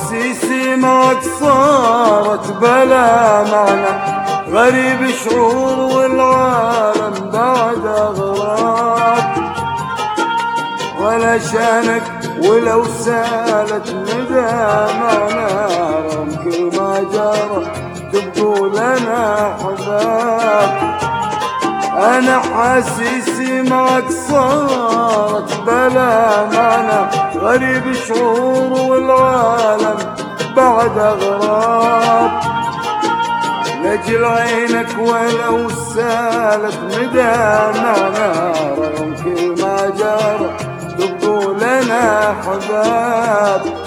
أحاسيسي معك صارت بلا معنى، غريب شعور والعالم بعد أغراب، ولا شانك ولو سالت ندى معنا، رغم كل ما جرى تبقوا لنا حباب. أنا حاسيسي معك صارت بلا معنى، غريب شعور والعالم بعد أغراب، لأجل عينك ولو سالت مدى معنا، رغم كل ما جرى تبقوا لنا حباب.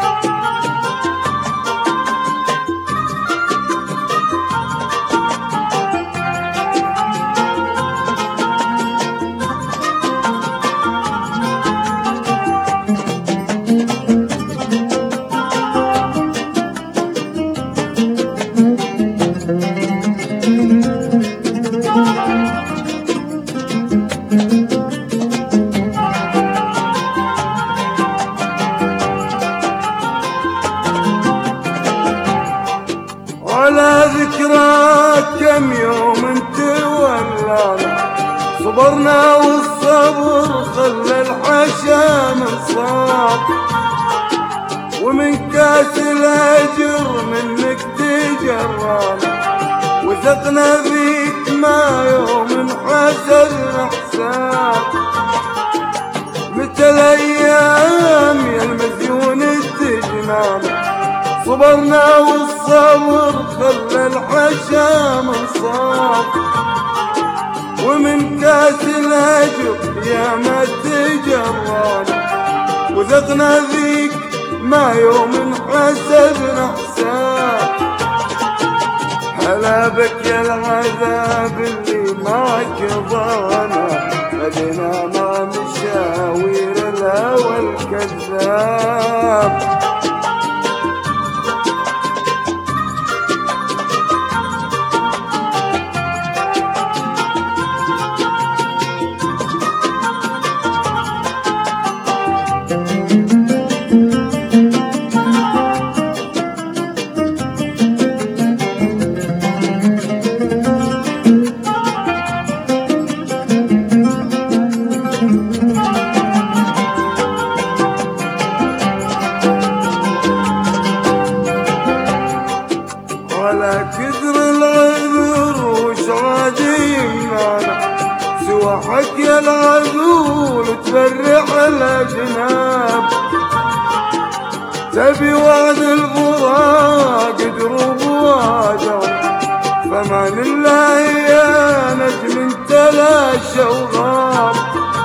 على ذكراك كم يوم انت ولانا، صبرنا والصبر خلى الحشا من صاب، ومن كاس الأجر منك تجرانا، وثقنا فيك ما يوم حسن حساب. متى الأيام يا المزيون التجنانا، صبرنا والصبر خلى الحشا من صاب، ومن كاس الهجر يا ما تجرانا، وذقنا ذيك ما يوم حسبنا حساب. هلا بك يا العذاب اللي معك ضانا، خلينا مع مشاوير الهوى الكذاب. على كثر العذر وش عادي يمنعنا، سوى حكي العذول تفرح الأجناب. تبي وعد الفراق دروب واجعنا، فمان الله يا نجم انت لا شوغاب.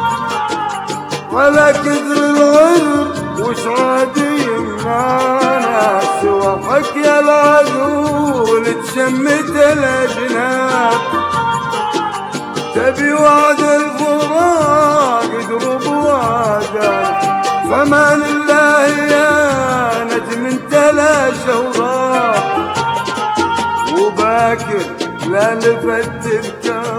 على كثر العذر وش عادي يمنعنا، سوى حكي العذول تشمت الأجناب. تبي وعد الفراق دروب واجعنا، فمان الله يا نجم انت لا شوغاب. وباكر لا لفت تذكر